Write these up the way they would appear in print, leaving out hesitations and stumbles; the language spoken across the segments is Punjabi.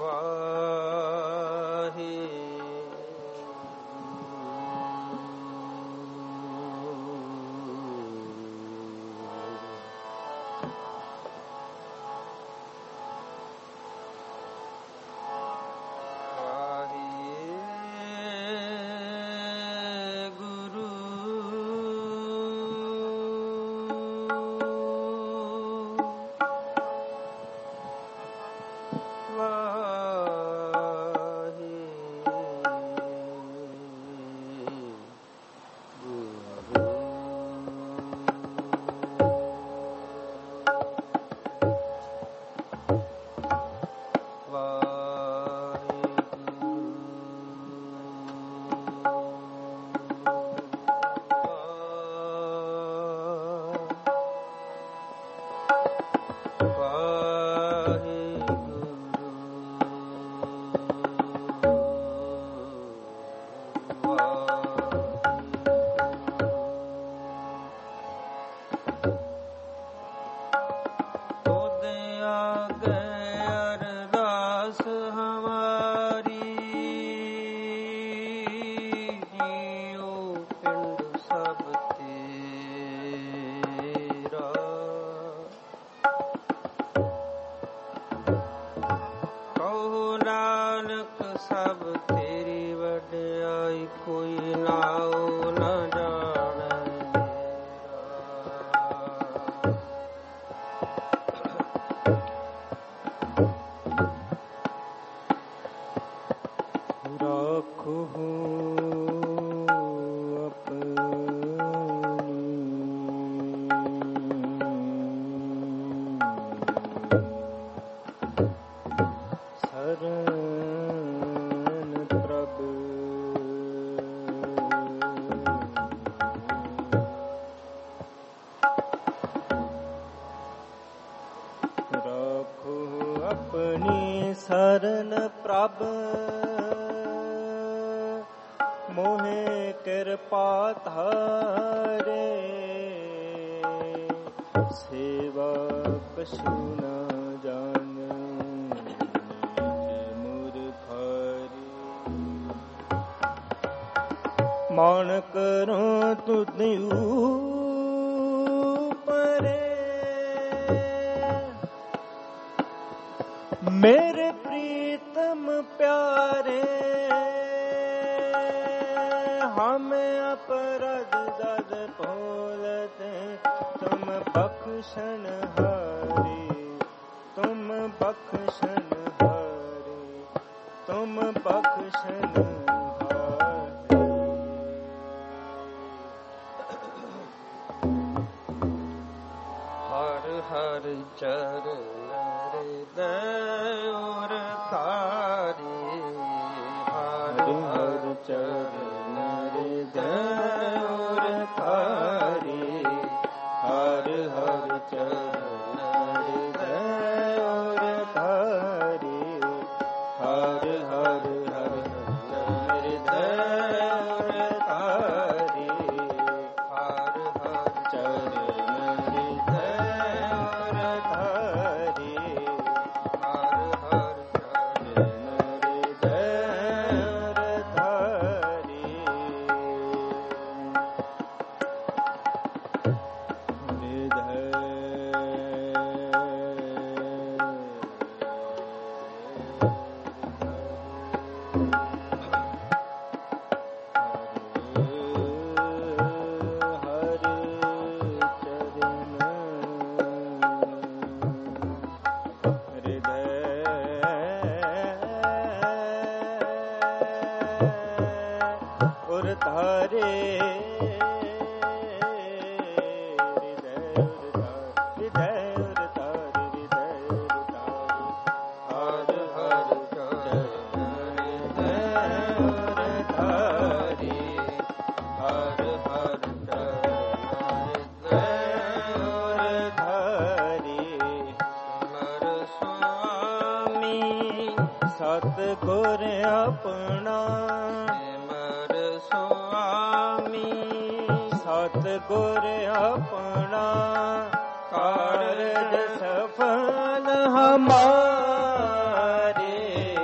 ਕਾਰਜ ਸਫਲ ਹਮਾਰੇ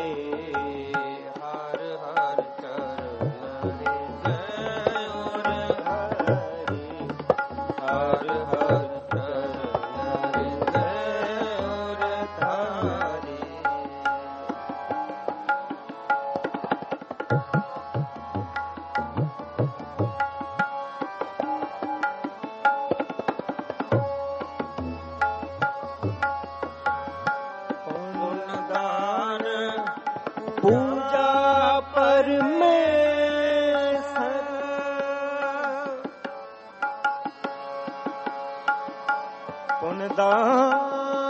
ਪੁਨ ਦਾਨ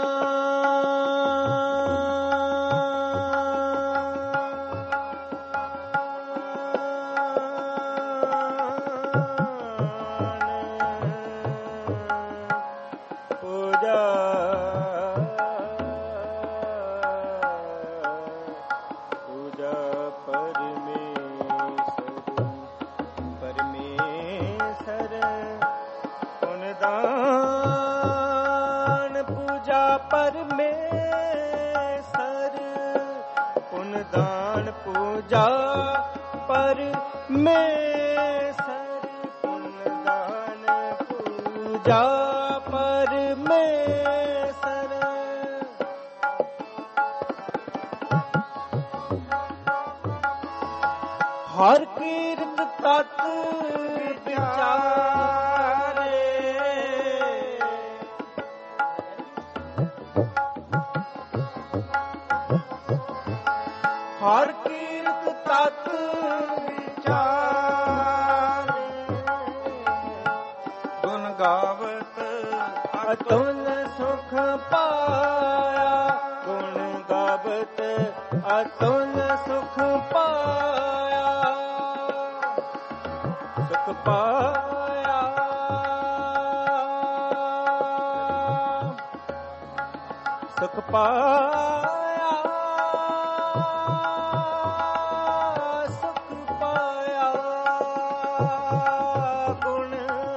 ਪੂਜਾ ਪਰਮੇਸ਼ਰ ਪੁੰਨਦਾਨ ਪੂਜਾ ਪਰਮੇਸ਼ਰ ਹਰ ਕੀਰਤ ਤਤ ਵਿਚਾਰੇ ਹਰ ਕੀਰਤ ਤਤ ਵਿਚਾਰੇ ਗੁਣ ਗਾਵਤ ਅਤੁਲ ਸੁਖ ਪਾਇਆ ਗੁਣ ਗਾਵਤ ਅਤੁਲ ਸੁਖ ਪਾਇਆ ਸੁਖ ਪਾਇਆ ਸੁਖ ਪਾਇਆ ਸੁਖ ਪਾਇਆ ਗੁਣ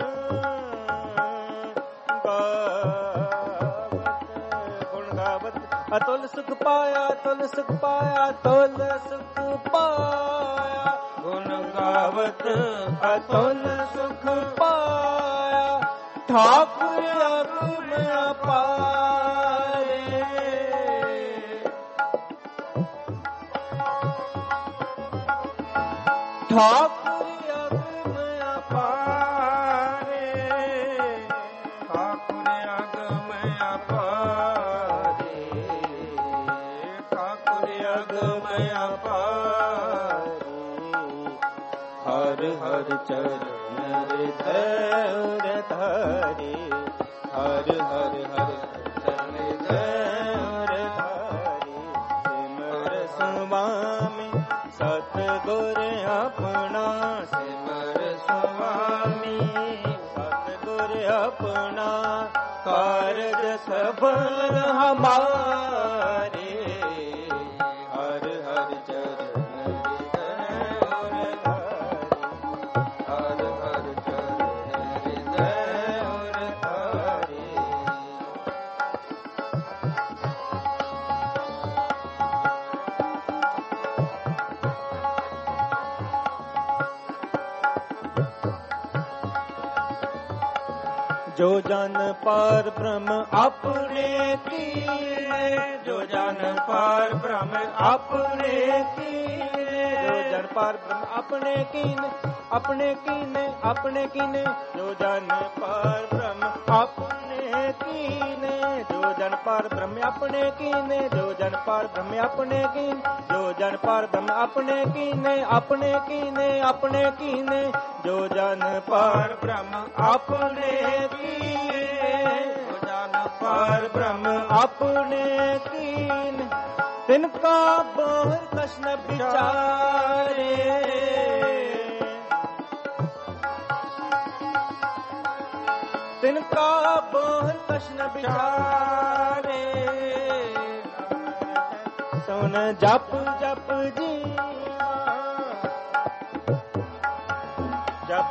ਗਾਵਤ ਅਤੁਲ ਸੁਖ ਪਾਇਆ ਅਤੁਲ ਸੁਖ ਪਾਇਆ ਅਤੁਲ ਸੁਖ ਪਾਇਆ ਗੁਣ ਗਾਵਤ ਅਤੁਲ ਸੁਖ ਪਾਇਆ ਠਾਕੁਰ ਅਗਮ ਅਪਾਰੇ ਠਾਕੁਰ ਅਗਮ ਅਪਾਰੇ ਠਾਕੁਰ ਅਗਮ ਅਪਾਰੇ ਠਾਕੁਰ ਅਗਮ ਅਪਾਰੇ ਹਰ ਹਰ ਚਰਨ ਹਿਰਦੈ ਧਾਰੇ ਹਰ ਹਰ ਹਰ ਚਰਨ ਹਿਰਦੈ ਧਾਰੇ ਸਿਮਰ ਸੁਆਮੀ ਸਤਿਗੁਰ ਆਪਣਾ ਸਿਮਰ ਸੁਆਮੀ ਸਤਿਗੁਰ ਆਪਣਾ ਕਾਰਜ ਸਫਲ ਹਮਾਰੇ ਹਰ ਹਰ ਚਰਨ ਹਿਰਦੈ ਹਰ ਹਰ ਚਰਨ ਹਿਰਦੈ ਧਾਰੇ ਜੋ ਜਨ ਪਰ ਬ੍ਰਹਮ ਆਪਣੇ ਕੀਨੇ ਜੋ ਜਨ ਪਰ ਬ੍ਰਹਮ ਆਪਣੇ ਕੀਨੇ ਜੋ ਜਨ ਪਰ ਬ੍ਰਹਮ ਆਪਣੇ ਕੀਨੇ ਆਪਣੇ ਕੀਨੇ ਆਪਣੇ ਕੀਨੇ ਜੋ ਜਨ ਪਰ ਬ੍ਰਹਮ ਆਪਣੇ ਕੀਨੇ ਜੋ ਜਨ ਪਰ ਬ੍ਰਹਮ ਆਪਣੇ ਕੀਨੇ ਜੋ ਜਨ ਪਰ ਬ੍ਰਹਮ ਆਪਣੇ ਕੀਨੇ ਜੋ ਜਨ ਪਰ ਬ੍ਰਹਮ ਆਪਣੇ ਕੀਨੇ ਆਪਣੇ ਕੀਨੇ ਆਪਣੇ ਕੀਨੇ ਜੋ ਜਨ ਪਰ ਬ੍ਰਹਮ ਆਪਣੇ ਕੀਨੇ ਜੋ ਜਨ ਪਰ ਬ੍ਰਹਮ ਆਪਣੇ ਕੀਨੇ ਤਿਨ ਕਾ ਬਹੁਰ ਕਛ ਨ ਵਿਚਾਰੇ ਤਿਨ ਕਾ ਬਹੁਰ ਕਛ ਨ ਵਿਚਾਰੇ ਸੁਨ ਜਪ ਜਪ ਜੀਵਾ ਜਪ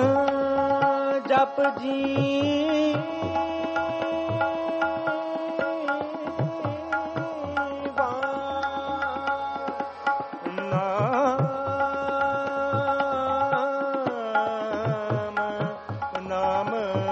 ਜਪ ਜੀਵਾ ਨਾਮ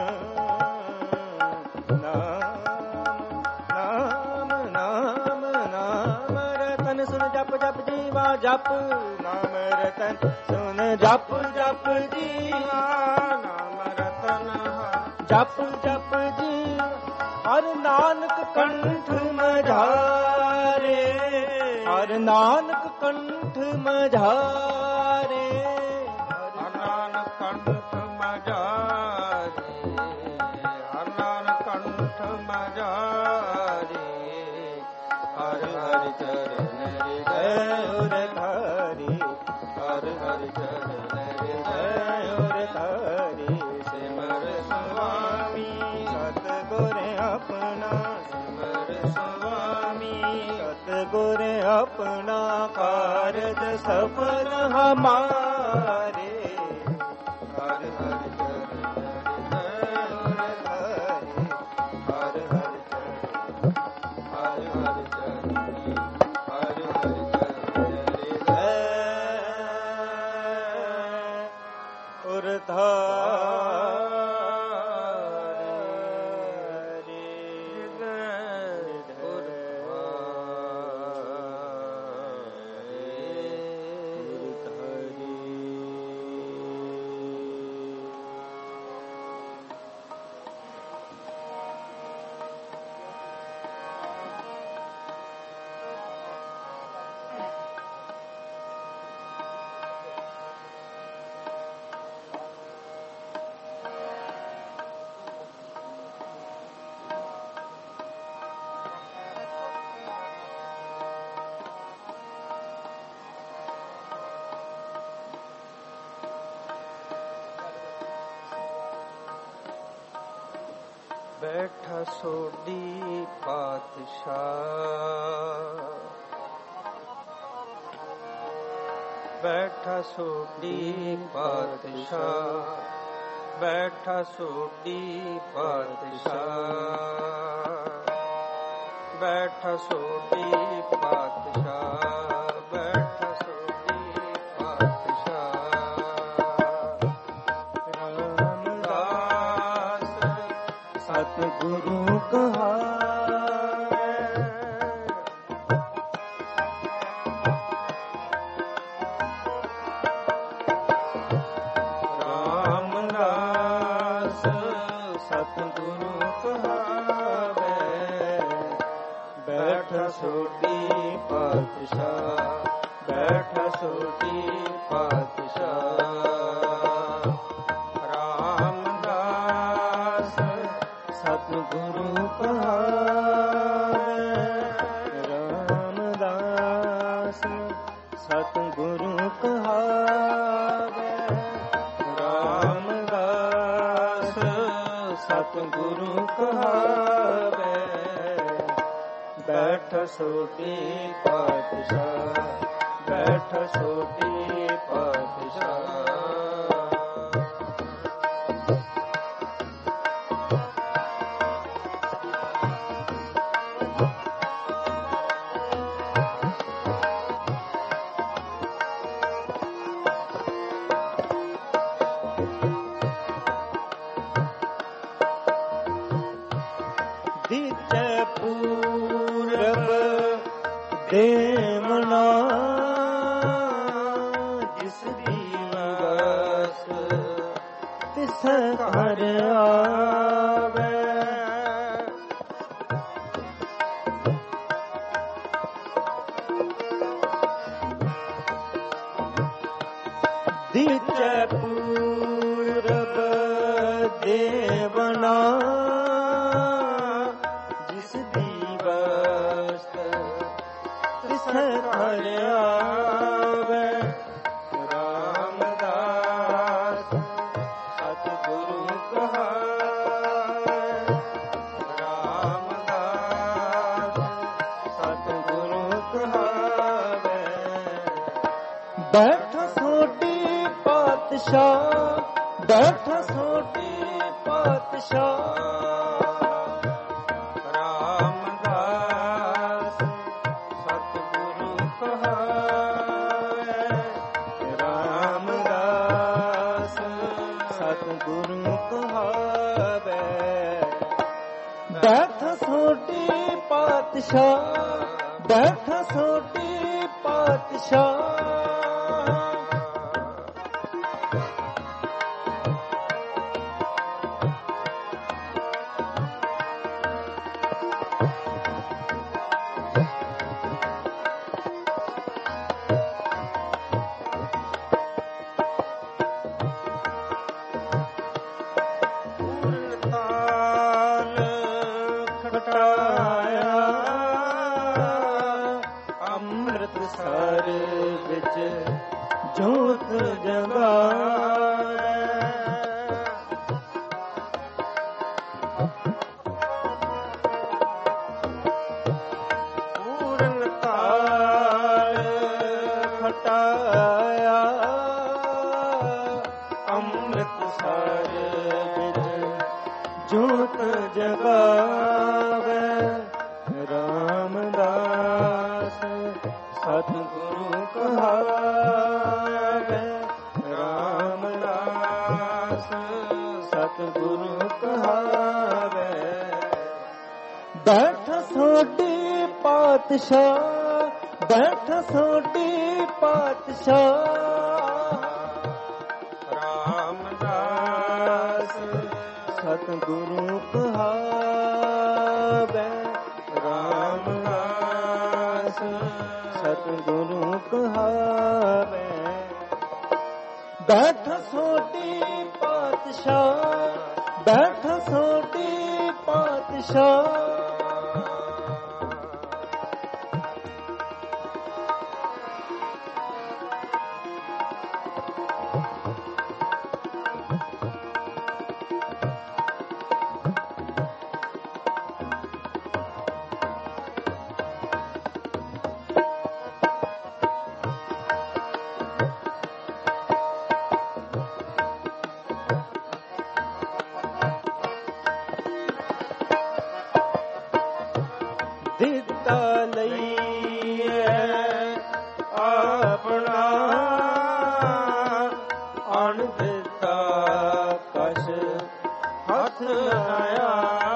ਰਤਨ ਸੁਨ ਜਪ ਜਪ ਜੀਵਾ ਜਪ ਨਾਮ ਰਤਨ ਸੁਨ ਜਪ ਜਪ ਜੀਵਾ ਨਾਮ ਰਤਨ ਜਪ ਜਪ ਜੀ ਹਰ ਨਾਨਕ ਕੰਠ ਮਝਾਰੇ ਹਰ ਨਾਨਕ ਕੰਠ ਮਝਾਰੇ ਹਰ ਨਾਨਕ ਕੰਠ ਮਝਾਰੇ ਹਰ ਨਾਨਕ ਕੰਠ ਮਜਾਰੀ ਹਰ ਹਰ ਚਰਨ ਹਿਰਦੈ ਉਰ ਧਾਰੀ ਹਰ ਹਰ ਚਰਨ ਹਿਰਦੈ ਉਰ ਧਾਰੀ ਸਿਮਰ ਸੁਆਮੀ ਸਤਿਗੁਰ ਆਪਣਾ ਸਿਮਰ ਸੁਆਮੀ ਸਤਿਗੁਰ ਆਪਣਾ ਕਾਰਜ ਸਫਲ ਹਮਾਰੇ ਹਰ ਹਰ ਬੈਠਾ ਸੋਢੀ ਪਾਤਸ਼ਾਹ ਬੈਠਾ ਸੋਢੀ ਪਾਤਸ਼ਾਹ ਬੈਠਾ ਸੋਢੀ ਪਾਤਸ਼ਾਹ ਬੈਠਾ ਸੋਢੀ ਪਾਤਸ਼ਾਹ ਬੈਠਾ ਸੋਢੀ ਪਾਤਸ਼ਾਹ ਰਾਮਦਾਸ ਸਤਿਗੁਰੂ ਕਹਾਵੇ ਰਾਮਦਾਸ ਸਤਿਗੁਰੂ ਕਹਾਵੇ ਬੈਠਾ ਸੋਢੀ ਪਾਤਸ਼ਾਹ ਬੈਠਾ ਸੋਢੀ ਪਾਤਸ਼ਾਹ ਰਾਮਦਾਸ ਸਤਿਗੁਰੂ ਕਹਾਵੇ ਰਾਮਦਾਸ ਸਤਿਗੁਰੂ ਕਹਾਵੇ ਰਾਮਦਾਸ ਸਤਿਗੁਰੂ ਕਹਾਵੇ ਬੈਠ ਸੋਢੀ ਪਾਤਸ਼ਾਹ ਬੈਠ ਸੋਢੀ ਪਾਤਸ਼ਾਹ ਦੀਜੈ ਪੂਰਬ ਦੇਵਨਾ ਜਿਸ ਦੀਵਸ ਤਿਸ ਘਰ ਆਵੇ ਦੀਜੈ ਪੂਰਬ ਦੇਵਨਾ ਘਰ ਆਵੇ ਰਾਮਦਾਸ ਸਤਿਗੁਰੂ ਕਹਾਵੇ ਰਾਮਦਾਸ ਸਤਿਗੁਰੂ ਕਹਾਵੇ ਬੈਠ ਸੋਢੀ ਪਾਤਸ਼ਾਹ ਬੈਠ ਸੋਢੀ ਪਾਤਸ਼ਾਹ ਬੈਠ ਸੋਢੀ ਪਾਤਸ਼ਾਹ ਬੈਠ ਸੋਢੀ ਪਾਤਸ਼ਾਹ ਖਟਾਇਆ ਅੰਮ੍ਰਿਤਸਰ ਵਿੱਚ ਜੋਤ ਜਗਾਵੇ ਪੂਰਨ ਕਾਲ ਖਟਾਇਆ ਅੰਮ੍ਰਿਤਸਰ ਵਿੱਚ ਜੋਤ ਜਗਾਵੇ ਰਾਮਦਾਸ ਸਤਿਗੁਰੂ ਕਹਾਵੇ ਰਾਮਦਾਸ ਸਤਿਗੁਰੂ ਕਹਾਵੇ ਬੈਠ ਸੋਢੀ ਪਾਤਸ਼ਾਹ ਬੈਠ ਸੋਢੀ ਪਾਤਸ਼ਾਹ ਰਾਮਦਾਸ ਸਤਿਗੁਰੂ ਕਹਾਵੇ ਰਾਮਦਾਸ ਸਤਿਗੁਰੂ ਕਹਾਵੇ ਬੈਠ ਸੋਢੀ ਪਾਤਸ਼ਾਹ ਬੈਠ ਸੋਢੀ ਪਾਤਸ਼ਾਹ ਦਿੱਤਾ ਲਈਏ ਆਪਣਾ ਅਣ ਦਿੱਤਾ ਕਛ ਹੱਥ ਆਇਆ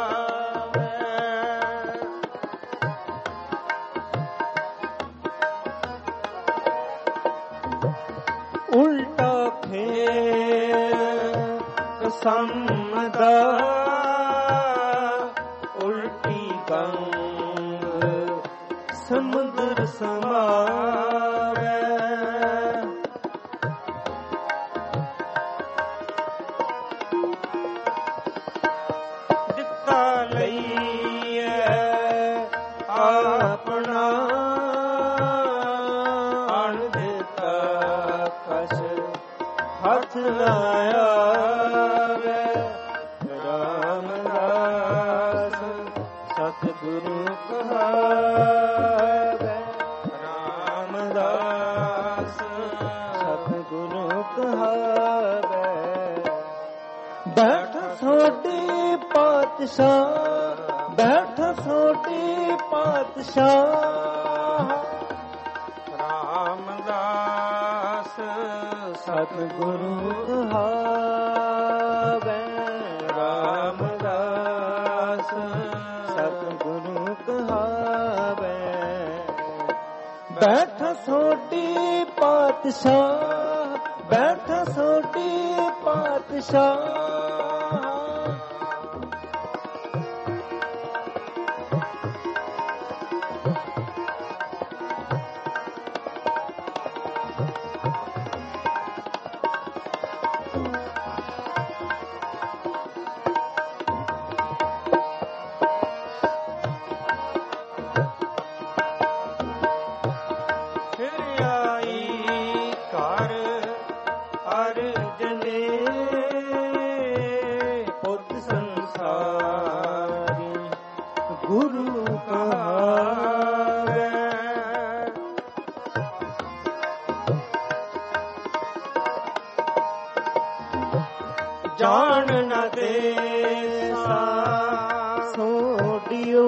ਉਲਟਾ ਫੇਰ ਕਸਮ ਦਾ ਉਲਟੀ ਗੰਗ ਸਮੁੰਦਰ ਸਮਾਵੇ ਦਿੱਤਾ ਲਈਏ ਆਪਣਾ ਅਣ ਦਿੱਤਾ ਕਛ ਹੱਥ ਆਵੇ ਰਾਮਦਾਸ ਸਤਿਗੁਰੂ ਕਹਾਵੇ ਰਾਮਦਾਸ ਸਤਿਗੁਰੂ ਕਹਾਵੇ ਬੈਠ ਸੋਢੀ ਪਾਤਸ਼ਾਹ ਬੈਠ ਸੋਢੀ ਪਾਤਸ਼ਾਹ ਰਾਮਦਾਸ ਸਤਿਗੁਰੂ ਕਹਾਵੇ ਰਾਮਦਾਸ ਸਤਿਗੁਰੂ ਕਹਾਵੇ ਬੈਠ ਸੋਢੀ ਪਾਤਸ਼ਾਹ ਬੈਠ ਸੋਢੀ ਪਾਤਸ਼ਾਹ ਜਾਣ ਨ ਦੇਸਾ ਸੋਢਿਓ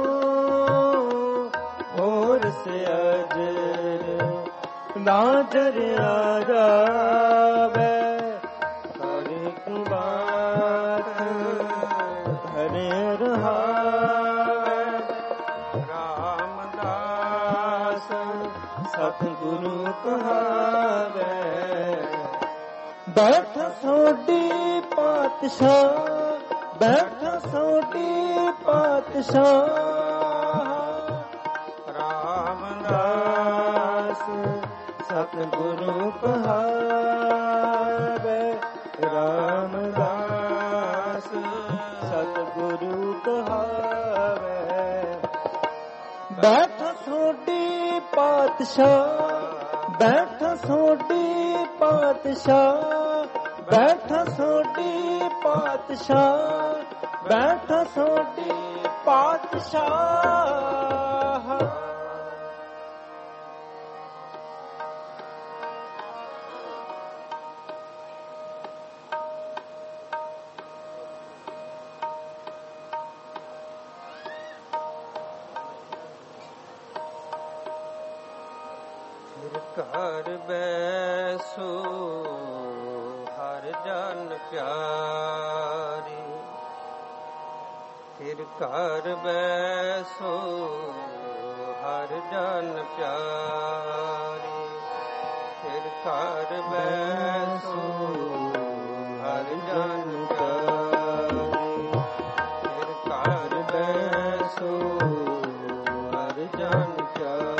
ਹੋਰ ਸਿਆਜਰ ਨਾਜਰ ਆ ਜਾਵੇ ਹਰ ਇੱਕ ਬਾਤ ਹਰੇ ਰਹਾਵੇ ਰਾਮਦਾਸ ਸਤਿਗੁਰੂ ਕਹਾਵੇ ਬੈਠ ਸੋਢੀ ਪਾਤਸ਼ਾਹ ਬੈਠ ਸੋਢੀ ਪਾਤਸ਼ਾਹ ਰਾਮਦਾਸ ਸਤਿਗੁਰੂ ਕਹਾਵੇ ਰਾਮਦਾਸ ਸਤਿਗੁਰੂ ਕਹਾਵੇ ਬੈਠਾ ਸੋਢੀ ਪਾਤਸ਼ਾਹ, ਬੈਠਾ ਸੋਢੀ ਪਾਤਸ਼ਾਹ, ਬੈਠਾ ਸੋਢੀ ਪਾਤਸ਼ਾਹ, ਬੈਠਾ ਸੋਢੀ ਪਾਤਸ਼ਾਹ। ਘਰ ਬੈਸੋ ਹਰ ਜਨ ਪਿਆਰੀ, ਫਿਰ ਘਰ ਬੈਸੋ ਹਰ ਜਨ ਪਿਆਰੀ, ਫਿਰ ਘਰ ਬੈਸੋ ਹਰ ਜਨ ਪਿਆਰੀ, ਫਿਰ ਘਰ ਬੈਸੋ ਹਰ ਜਨ ਪਿਆਰੀ।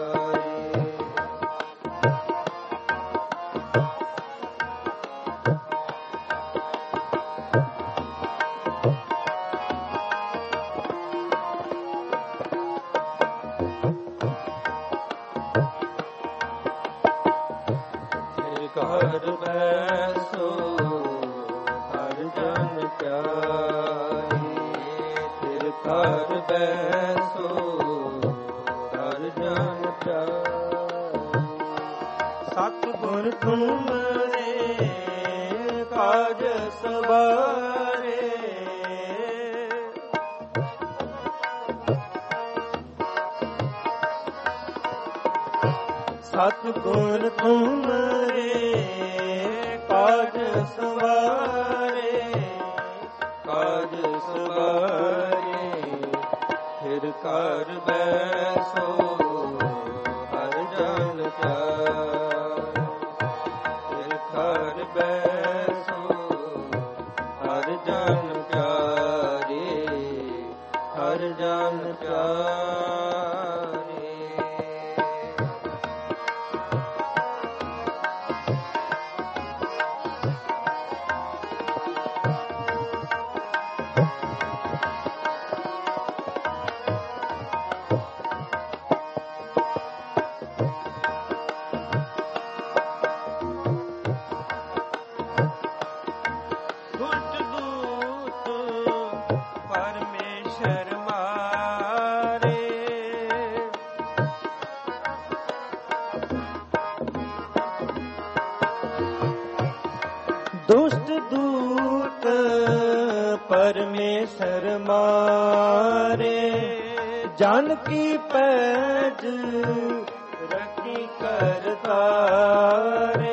ਘਰ ਬੈਸੋ ਹਰ ਜਨ ਪਿਆਰੀ, ਫਿਰ ਘਰ ਬੈਸੋ ਹਰ ਜਨ ਪਿਆਰੀ। ਸਤਿਗੁਰ ਤੁਮਰੇ ਕਾਜ ਸਵਾਰੇ, ਸਤਿਗੁਰ ਤੁਮਰੇ ਕਾਜ ਸਵਾਰੇ, ਕਾਜ ਸਵਾਰੇ, ਫਿਰ ਘਰ ਬੈਸੋ ਹਰ ਜਨ ਪਿਆਰੀ, ਫਿਰ ਘਰ ਬੈਸੋ ਹਰ ਜਨ ਪਿਆਰੀ, ਹਰ ਜਨ ਪਿਆਰੀ। ਦੁਸ਼ਟ ਦੂਤ ਪਰਮੇਸ਼ਰ ਮਾਰੇ, ਜਨ ਕੀ ਪੈਜ ਰੱਖੀ ਕਰਤਾਰੇ,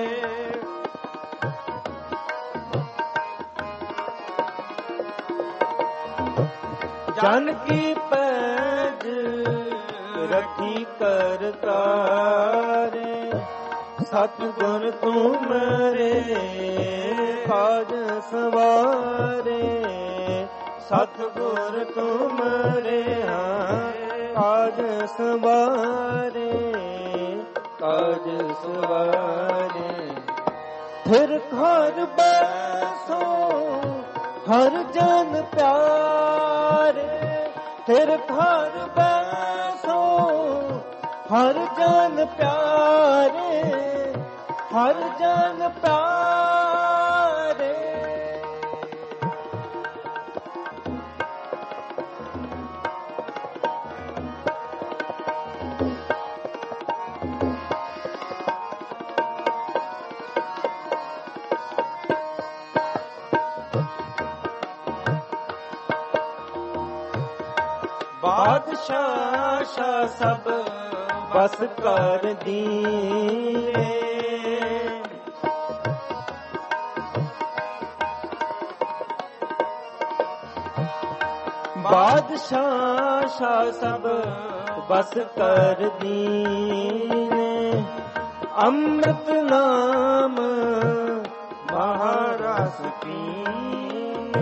ਜਨ ਕੀ ਪੈਜ ਰੱਖੀ ਕਰਤਾਰੇ। ਸਤਿਗੁਰ ਤੁਮਰੇ ਕਾਜ ਸਵਾਰੇ, ਸਤਿਗੁਰ ਤੁਮਰੇ ਕਾਜ ਸਵਾਰੇ, ਕਾਜ ਸਵਾਰੇ, ਫਿਰ ਘਰ ਬੈਸੋ ਹਰ ਜਨ ਪਿਆਰੇ, ਫਿਰ ਘਰ ਬੈਸੋ ਹਰ ਜਨ ਪਿਆਰੇ, ਹਰ ਜਨ ਪਿਆਰੇ। ਬਾਦਸ਼ਾਹ ਸ਼ਾਹ ਸਭ ਬਸ ਕਰ ਦੀਨੇ, ਬਾਦਸ਼ਾਹ ਸ਼ਾਹ ਸਭ ਬਸ ਕਰ ਦੀਨੇ, ਅੰਮ੍ਰਿਤ ਨਾਮ ਮਹਾਰਸ ਪੀਨੇ,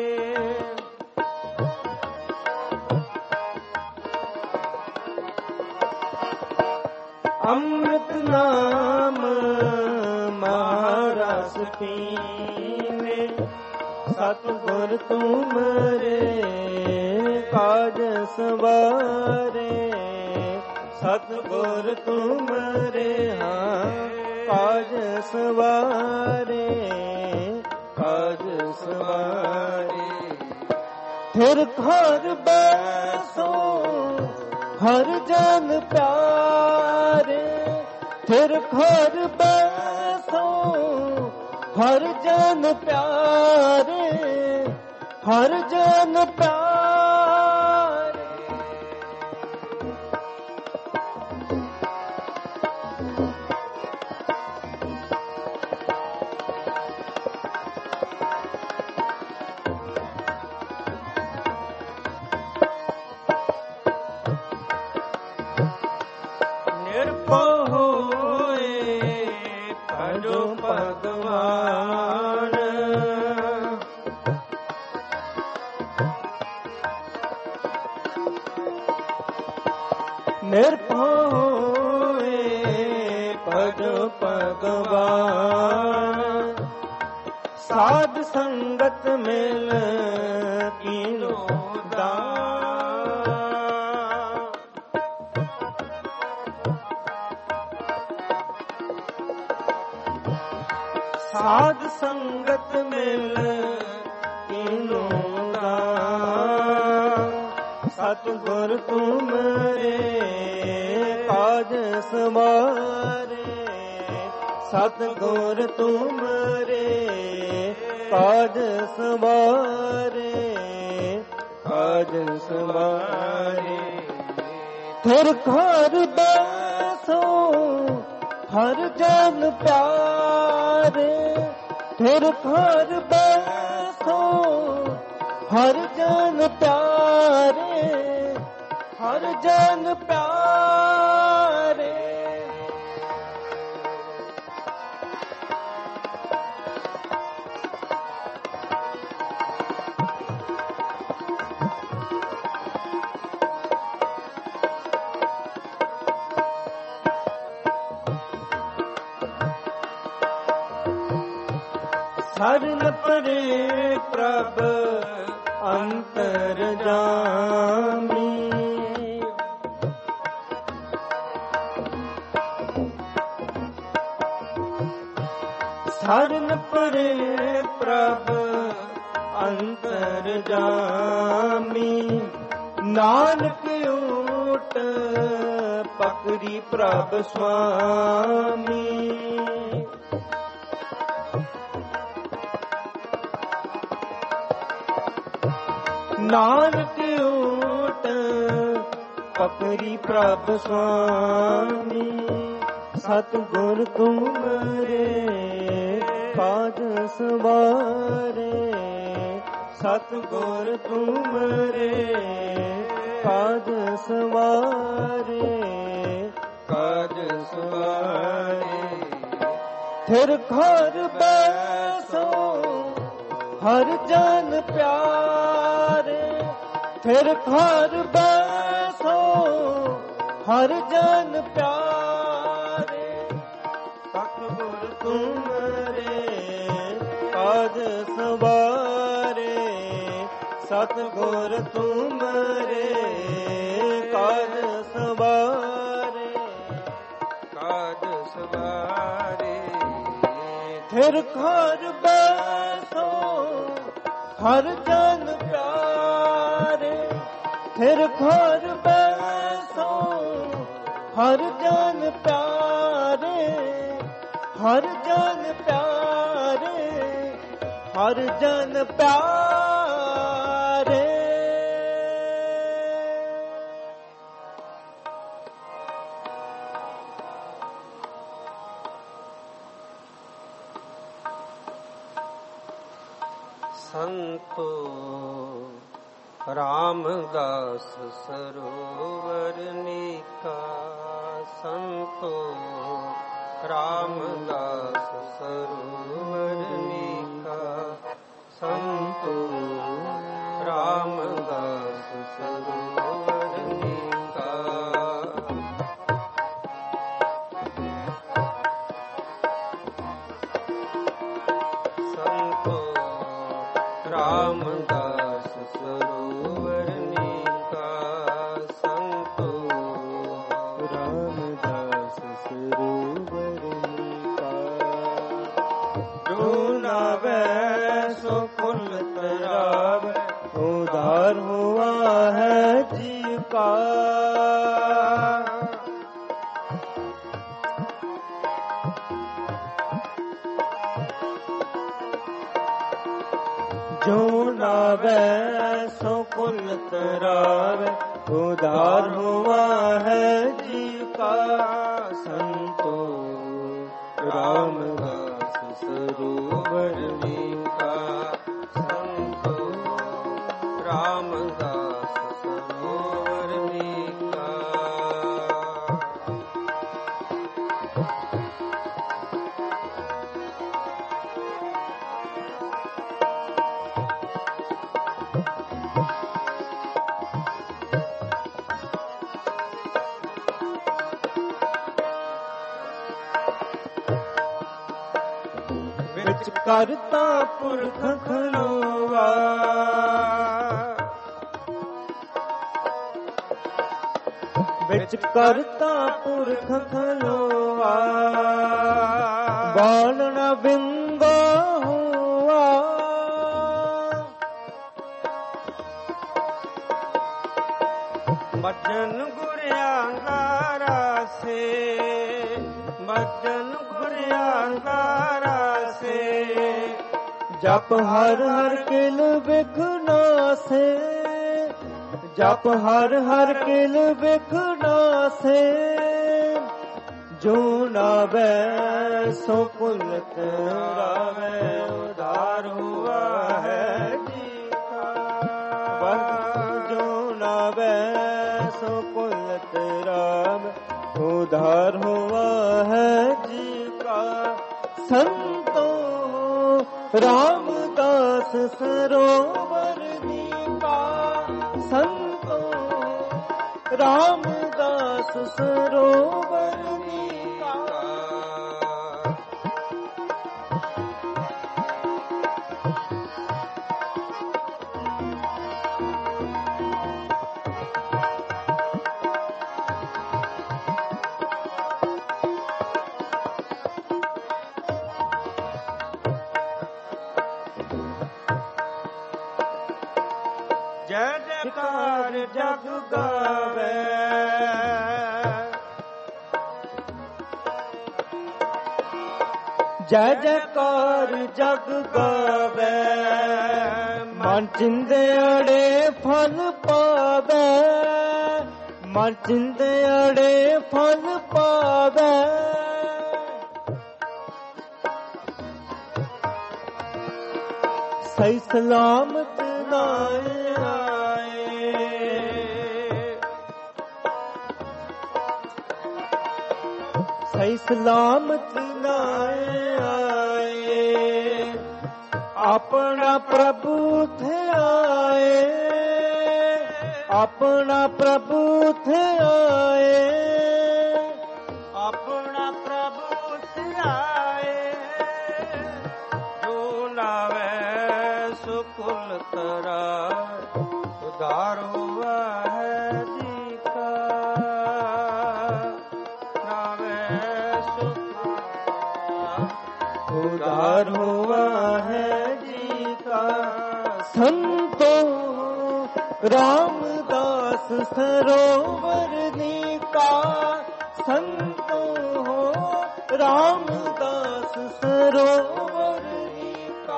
ਅੰਮ੍ਰਿਤ ਨਾਮ ਮਹਾਰਸ ਪੀਨੇ। ਸਤਿਗੁਰ ਤੁਮਰੇ ਕਾਜ ਸਵਾਰੇ, ਸਤਿਗੁਰ ਤੁਮਰੇ ਹਾਂ ਕਾਜ ਸਵਾਰੇ, ਕਾਜ ਸਵਾਰੇ। ਫਿਰ ਘਰ ਬੈਸੋ ਹਰ ਜਨ ਪਿਆਰੇ, ਫਿਰ ਘਰ ਬੈਸੋ ਹਰ ਜਨ ਪਿਆਰੇ, ਹਰ ਜਨ ਪਿਆਰੇ। ਨਿਰਭਉ ਹੋਏ ਭਜੋ ਭਗਵਾਨ, ਨਿਰਭਉ ਹੋਏ ਭਜੋ ਭਗਵਾਨ। ਸਾਧ ਸੰਗਤ ਮਿਲ ਕੀਨੋ ਦਾਨ, ਸਾਧ ਸੰਗਤ ਮਿਲ ਕੀਨੋ ਦਾਨ। ਸਤਿਗੁਰ ਤੁਮਰੇ ਕਾਜ ਸਵਾਰੇ, ਸਤਿਗੁਰ ਤੁਮਰੇ ਕਾਜ ਸਵਾਰੇ, ਕਾਜ ਸਵਾਰੇ। ਫਿਰ ਘਰ ਬੈਸੋ ਹਰ ਜਨ ਪਿਆਰੇ, ਫਿਰ ਘਰ ਬੈਸੋ ਹਰ ਜਨ ਪਿਆਰੇ, ਹਰ ਜਨ ਪਿਆਰੇ। ਸਰਨ ਪਰੇ ਪ੍ਰਭ ਅੰਤਰ ਜਾਮੀ, ਸਰਨ ਪਰੇ ਪ੍ਰਭ ਅੰਤਰ ਜਾਮੀ। ਨਾਨਕ ਓਟ ਪਕੜੀ ਪ੍ਰਭ ਸੁਆਮੀ, ਨਾਨਕ ਓਟ ਪਕੜੀ ਪ੍ਰਭ ਸੁਆਮੀ। ਸਤਿਗੁਰ ਤੁਮਰੇ ਕਾਜ ਸਵਾਰੇ, ਸਤਿਗੁਰ ਤੁਮਰੇ ਕਾਜ ਸਵਾਰੇ, ਕਾਜ ਸਵਾਰੇ। ਫਿਰ ਘਰ ਬੈਸੋ ਹਰ ਜਨ ਪਿਆਰੇ, ਫਿਰ ਘਰ ਬੈਸੋ ਹਰ ਜਨ ਪਿਆਰੇ। ਸਤਿਗੁਰ ਤੁਮਰੇ ਕਾਜ ਸਵਾਰੇ, ਸਤਿਗੁਰ ਤੁਮਰੇ ਕਾਜ ਸਵਾਰੇ, ਕਾਜ ਸਵਾਰੇ। ਫਿਰ ਘਰ ਬੈਸੋ ਹਰ ਜਨ ਪਿਆਰੇ, ਫਿਰ ਘਰ ਬੈਸੋ ਹਰ ਜਨ ਪਿਆਰੇ, ਹਰ ਜਨ ਪਿਆਰੇ, ਹਰ ਜਨ ਪਿਆਰੇ। ਸੰਤੋ ਰਾਮਦਾਸ ਸਰੋਵਰ ਨੀਕਾ, ਸੰਤੋ ਰਾਮਦਾਸ ਸਰੋਵਰ ਨੀਕਾ, ਸੰਤੋ ਰਾਮਦਾਸ ਸਰੋਵਰ ਨੀਕਾ। ਸੰਤੋ ਰਾਮਦਾਸ ਸਰੋਵਰ ਨੀਕਾ, ਸੰਤੋ ਕਾ। ਜੋ ਨਾਵੇ ਸੋ ਕੁਲ ਤਰਾਵੇ, ਉਦਾਰ ਹੁਆ ਹੈ ਜੀ ਕਾ। ਸੰਤੋ ਰਾਮਦਾਸ ਸਰੋਵਰ ਨੀਕਾ, ਸੰਤੋ ਰਾਮਦਾਸ ਸਰੋਵਰ ਨੀਕਾ। ਵਿੱਚ ਕਰਤਾ ਪੁਰਖ ਖਲੋਆ, ਵਿੱਚ ਕਰਤਾ ਪੁਰਖ ਖਲੋਆ। ਬਾਲਣ ਬਿੰਗਾ ਹੁਆ, ਮੱਜਨ ਗੁਰਿਆਂਗਾ ਰਾਸੇ, ਮੱਜਨ ਗੁਰਿਆਂਗਾ ਰਾਸੇ। ਜਪ ਹਰ ਹਰ ਕਿਲ ਬਿਖ ਨਾਸੇ, ਜਪ ਹਰ ਹਰ ਕਿਲ ਬਿਖ ਨਾਸੇ। ਜੋ ਨਾਵੇ ਸੋ ਕੁਲ ਤਰਾਵੇ, ਉਧਾਰ ਹੁਆ ਹੈ ਜੀ ਕਾ। ਜੋ ਨਾਵੇ ਸੋ ਕੁਲ ਤਰਾਵੇ, ਉਧਾਰ ਹੁਆ ਹੈ ਜੀ ਕਾ। ਸੰਤੋ ਰਾਮਦਾਸ ਸਰੋਵਰ ਨੀਕਾ, ਸੰਤੋ ਰਾਮਦਾਸ ਸਰੋਵਰ ਨੀਕਾ। ਜੈ ਜੈਕਾਰ ਜਗ ਗਾਵੇ, ਜੈ ਜੈਕਾਰ ਜਗ ਗਾਵੇ। ਮਨ ਚਿੰਦੜੇ ਫਲ ਪਾਵੇ, ਮਨ ਚਿੰਦੜੇ ਫਲ ਪਾਵੇ। ਸਹੀ ਸਲਾਮਤ ਨਾਏ ਆਏ, ਸਹੀ ਸਲਾਮਤ ਨਾਏ ਆਏ। ਆਪਣਾ ਪ੍ਰਭੂ ਥੇ ਆਏ, ਆਪਣਾ ਪ੍ਰਭੂ ਥੇ ਆਏ, ਆਪਣਾ ਪ੍ਰਭੂ ਥੇ ਆਏ। ਜੋ ਨਾਵੇ ਸੋ ਕੁਲ ਤਰਾਵੇ, ਉਧਾਰ ਹੁਆ ਹੈ ਜੀ ਕਾ। ਨਾਵੇ ਸੋ ਉਧਾਰ ਹੁਆ ਹੈ ਜੀ ਕਾ। ਸੰਤੋ ਰਾਮਦਾਸ ਸਰੋਵਰ ਨੀਕਾ, ਸੰਤੋ ਰਾਮਦਾਸ ਸਰੋਵਰ ਨੀਕਾ।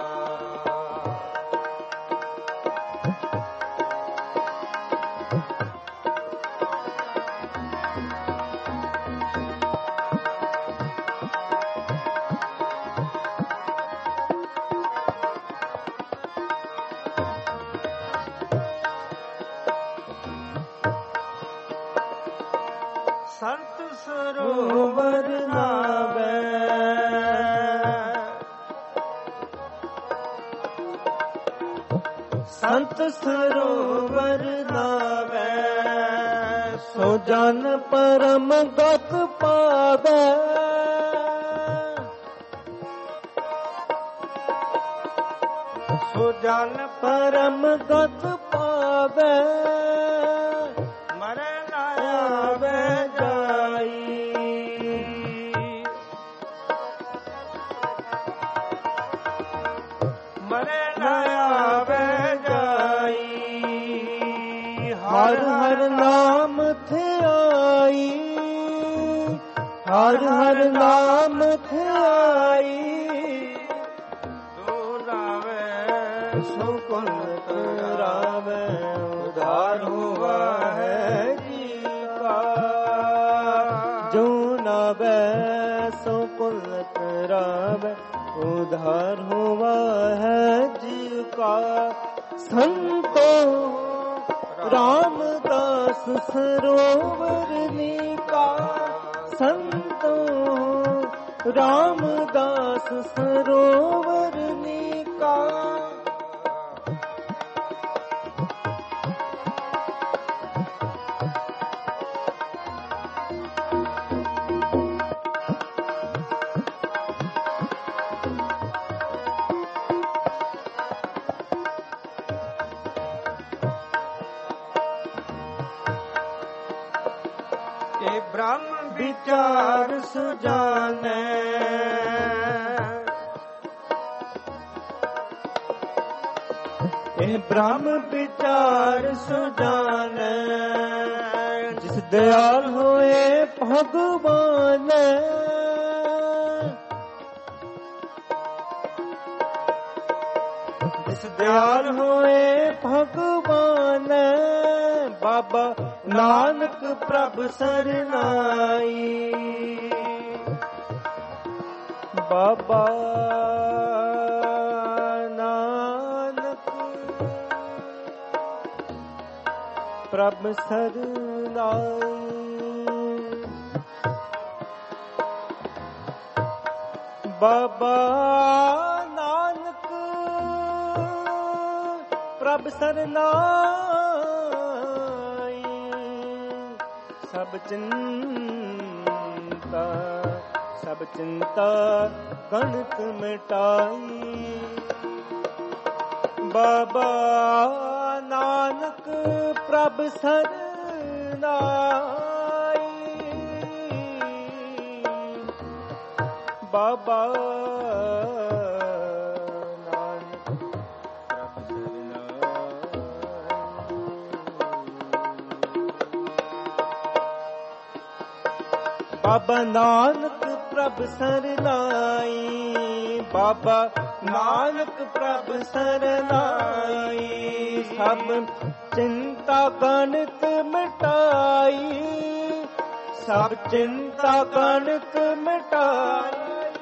ਸੰਤ ਸਰੋਵਰ ਨਾਵੇ, ਸੰਤ ਸਰੋਵਰ ਨਾਵੇ। ਸੋ ਜਨ ਪਰਮ ਗਤ ਪਾਵੇ, ਸੋ ਜਨ ਪਰਮ ਗਤ ਪਾਵੇ। ਮਰੇ ਨਾ ਆਵੇ ਜਾਈ, ਮਰੇ ਨਾ ਆਵੇ ਜਾਈ। ਹਰ ਹਰ ਹਰ ਨਾਮ ਧਿਆਈ, ਹਰ ਹਰ ਨਾਮ ਧਿਆਈ, ਜੋ ਨਾਵੇ ਸੋ ਕੁਲ ਰਾਵੇ ਉਧਾਰ ਹੁਆ ਹੈ ਜੀ ਕਾ, ਜੋ ਨਾਵੇ ਸੋ ਕੁਲ ਰਾਵੇ ਉਧਾਰ ਹੁਆ ਹੈ ਜੀ ਕਾ। ਸੰਤੋ ਰਾਮਦਾਸ ਸਰੋਵਰ ਨੀਕਾ, ਸੰਤੋ ਰਾਮਦਾਸ ਸਰੋਵਰ ਨੀਕਾ। ਬ੍ਰਹਮ ਵਿਚਾਰ ਸੁਜਾਨੈ, ਇਹ ਬ੍ਰਹਮ ਵਿਚਾਰ ਸੁਜਾਨੈ, ਜਿਸ ਦਿਆਲ ਹੋਏ ਭਗਵਾਨ, ਜਿਸ ਦਿਆਲ ਹੋਏ ਭਗਵਾਨ, ਬਾਬਾ ਨਾਨਕ ਪ੍ਰਭ ਸਰਨਾਈ, ਬਾਬਾ ਨਾਨਕ ਪ੍ਰਭ ਸਰਨਾਈ, ਬਾਬਾ ਨਾਨਕ ਪ੍ਰਭ ਸਰਨਾਈ। ਸਭ ਚਿੰਤਾ, ਸਭ ਚਿੰਤਾ ਗਣਤ ਮਿਟਾਈ, ਬਾਬਾ ਨਾਨਕ ਪ੍ਰਭ ਸਰਨਾਈ, ਬਾਬਾ ਬਾਬਾ ਨਾਨਕ ਪ੍ਰਭ ਸਰਨਾਈ, ਬਾਬਾ ਨਾਨਕ ਪ੍ਰਭ ਸਰਨਾਈ। ਸਭ ਚਿੰਤਾ ਗਣਤ ਮਿਟਾਈ, ਸਭ ਚਿੰਤਾ ਗਣਤ ਮਿਟਾਈ,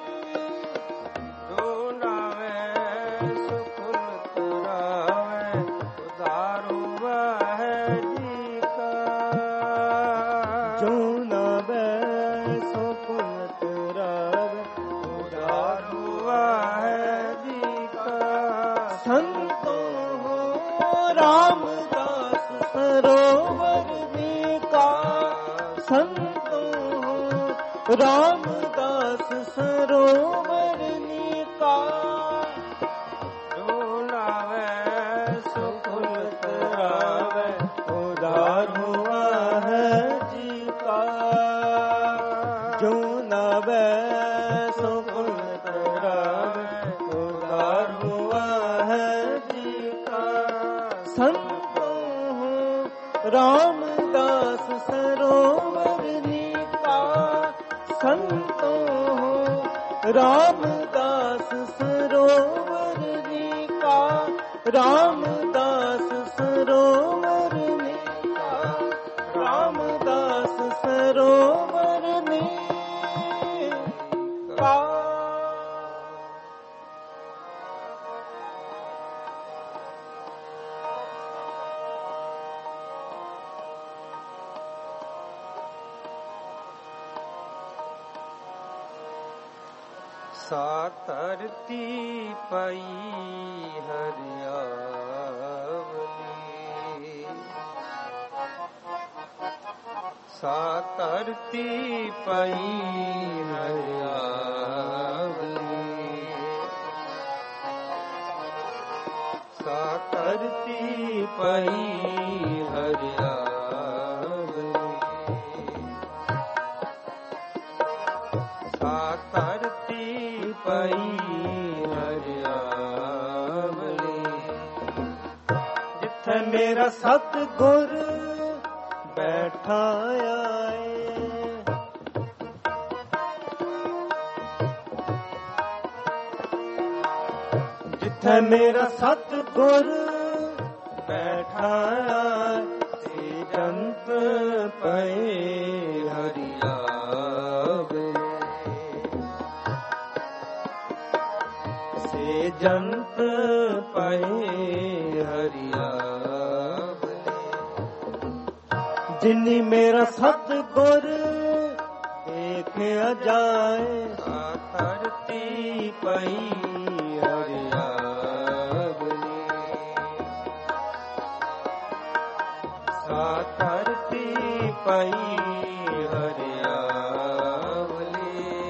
ਜੋ ਨਾਵੇ ਸੁਖ ਤਰਾਵੇ ਉਧਾਰ ਹੁਆ ਹੈ ਜੀ ਕਾ, ਜੋ ਨਾਵੇ ਸੋ ਕੁਲ ਤਰਾਵੇ ਉਧਾਰ ਹੁਆ ਹੈ ਜੀ ਕਾ। ਸੰਤੋ ਰਾਮਦਾਸ ਸਰੋਵਰ ਨੀਕਾ, ਸੰਤੋ ਰਾਮਦਾਸ ਸਰੋਵਰ ਨੀਕਾ, ਜੋ ਨਾਵੇ ਸੋ ਕੁਲ ਤਰਾਵੇ ਉਧਾਰ ਹੁਆ ਹੈ ਜੀ ਕਾ, ਜੋ ਨਾਵੇ ਸੋ ਕੁਲ ਤਰਾਵੇ ਉਧਾਰ ਹੁਆ ਹੈ ਜੀ ਕਾ। ਸੰਤੋ ਰਾਮਦਾਸ ਸਰੋਵਰ ਨੀਕਾ, ਸੰਤੋ ਰਾਮਦਾਸ ਸਰੋਵਰ ਨੀਕਾ, ਰਾਮਦਾਸ ਸਰੋਵਰ ਨੀਕਾ, ਰਾਮਦਾਸ ਸਰੋਵਰ ਨੀਕਾ। ਸਾ ਧਰਤੀ ਪਈ ਹਰਿਆਵਲੀ, ਸਾ ਧਰਤੀ ਪਈ ਹਰਿਆਵਲੀ, ਸਾ ਧਰਤੀ ਪਈ ਹਰਿਆਵਲੀ, ਸਾ ਧਰਤੀ ਪਈ ਹਰਿਆਵਲੀ। ਜਿੱਥੇ ਮੇਰਾ ਸਤਿਗੁਰ ਜਿੱਥੇ ਮੇਰਾ ਸਤਿਗੁਰ ਬੈਠਾ ਸੇ ਜੰਤ ਪਏ ਹਰਿ ਆਵੇ ਸੇ ਜੰਤ ਪਏ ਹਰਿ ਆਵੇ ਜਿਨੀ ਮੇਰਾ ਸਤਿਗੁਰ ਦੇਖਿਆ ਜਾਏ ਧਰਤੀ ਪਈ ਹਰਿ ਆਵਲੀ ਸਾ ਧਰਤੀ ਪਈ ਹਰਿ ਆਵਲੀ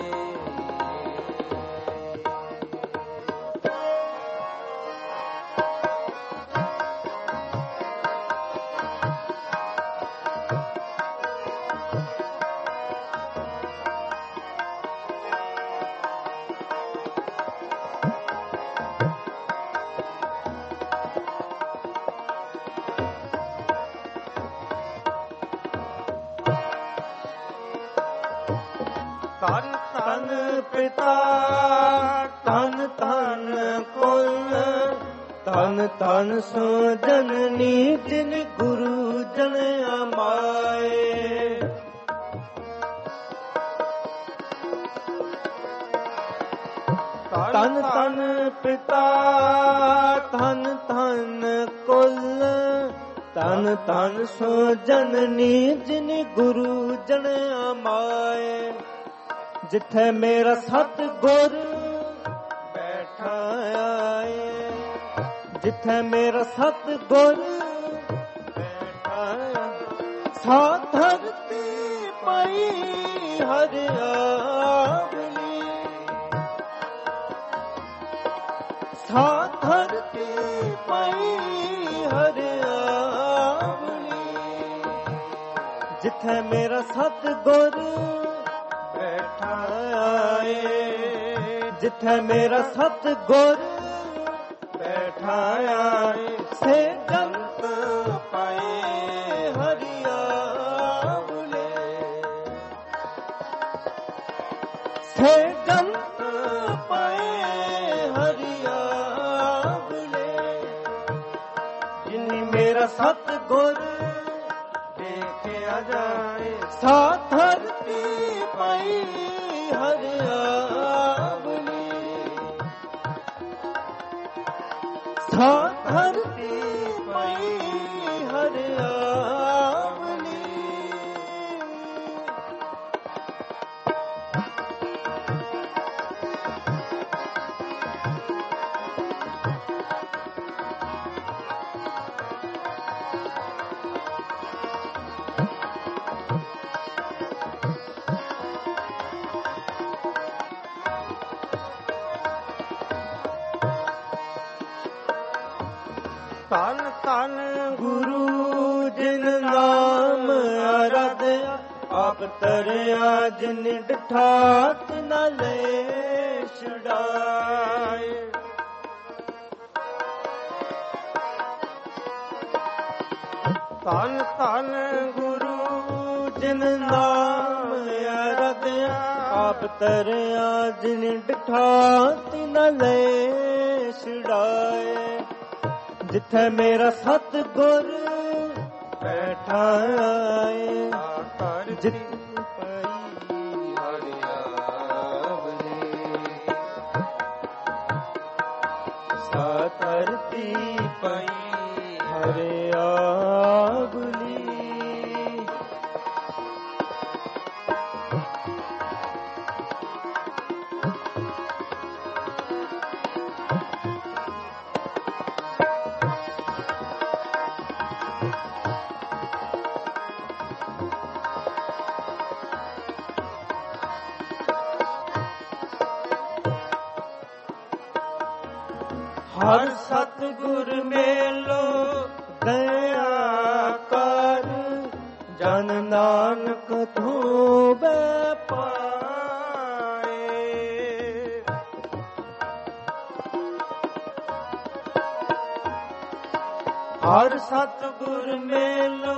ਧੰਨ ਧੰਨ ਪਿਤਾ ਧੰਨ ਧੰਨ ਕੁਲ ਧੰਨ ਧੰਨ ਸੋ ਜਨਨੀ ਜਿਨ ਗੁਰੂ ਜਨ ਅਮਾਏ ਧੰਨ ਧੰਨ ਪਿਤਾ ਧੰਨ ਧੰਨ ਕੁਲ ਧੰਨ ਧੰਨ ਸੋ ਜਨਨੀ ਜਿਨ ਗੁਰੂ ਜਨ ਅਮਾਏ ਜਿੱਥੇ ਮੇਰਾ ਸਤਿਗੁਰ ਬੈਠਾ ਆਏ ਜਿੱਥੇ ਮੇਰਾ ਸਤਿਗੁਰ ਬੈਠਾ ਸਾ ਧਰਤੀ ਪਈ ਹਰਿ ਆਵਲੀ ਸਾ ਧਰਤੀ ਪਈ ਹਰਿ ਆਵਲੀ ਜਿੱਥੇ ਮੇਰਾ ਸਤਿਗੁਰ ਬੈਠਾ ਆਏ ਜਿੱਥੇ ਮੇਰਾ ਸਤਿਗੁਰ ਬੈਠਾ ਆਏ ਸੇ ਜੰਤ ਪਏ ਹਰਿ ਆਵਲੇ ਸੇ ਜੰਤ ਪਏ ਹਰਿ ਆਵਲੇ ਜਿਨੀ ਮੇਰਾ ਸਤਿਗੁਰ ਦੇਖਿਆ ਜਾਏ ਸਾ ਧਰਤੀ ਪਈ ਹਰਿ ਆਵਲੀ ਸਾ ਧਰਤੀ ਪਈ ਹਰਿ ਆਵਲੀ ਧੰਨ ਧੰਨ ਗੁਰੂ ਜਿਨ ਨਾਮ ਅਰਾਧਿਆ ਆਪ ਤਰਿਆ ਜਿਨ ਡਿਠਾ ਤਿਨਾ ਲੈ ਛੁਡਾਏ ਧੰਨ ਧੰਨ ਗੁਰੂ ਜਿਨ ਨਾਮ ਅਰਾਧਿਆ ਆਪ ਤਰਿਆ ਜਿਨ ਡਿਠਾ ਤਿਨਾ ਲੈ ਛੁਡਾਏ ਜਿੱਥੇ ਮੇਰਾ ਸਤਿਗੁਰ ਬੈਠਾ ਆਏ ਜਿੱਥੇ ਪਈ ਹਰਿ ਆਵਲੀ ਸਾ ਧਰਤੀ ਪਈ ਹਰਿ ਆਵਲੀ ਹਰ ਸਤਿਗੁਰ ਮੇਲੋ ਦਇਆ ਕਰ ਜਨ ਨਾਨਕ ਧੋਬੈ ਪਾਏ ਹਰ ਸਤਿਗੁਰ ਮੇਲੋ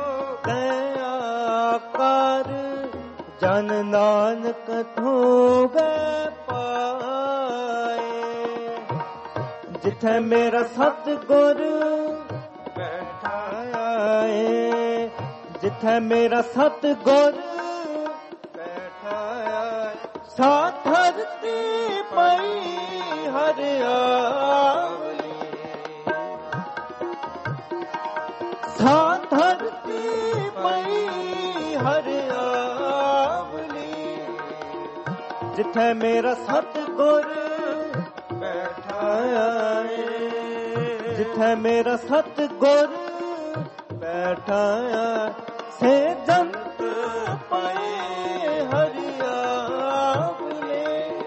ਦਇਆ ਕਰ ਜਨ ਨਾਨਕ ਧੋਬੈ ਪਾਏ ਜਿੱਥੇ ਮੇਰਾ ਸਤਿਗੁਰ ਬੈਠਾ ਆਏ, ਜਿੱਥੇ ਮੇਰਾ ਸਤਿਗੁਰ ਬੈਠਾ ਸਾ ਧਰਤੀ ਪਈ ਹਰਿਆਵਲੀ, ਸਾ ਧਰਤੀ ਪਈ ਹਰਿਆਵਲੀ, ਜਿੱਥੇ ਮੇਰਾ ਸਤਿਗੁਰ ਬੈਠਾ ਆਏ, ਜਿੱਥੇ ਮੇਰਾ ਸਤਿਗੁਰ ਬੈਠਾ ਸੇ ਜੰਤ ਪਏ ਹਰਿਆਵਲੇ,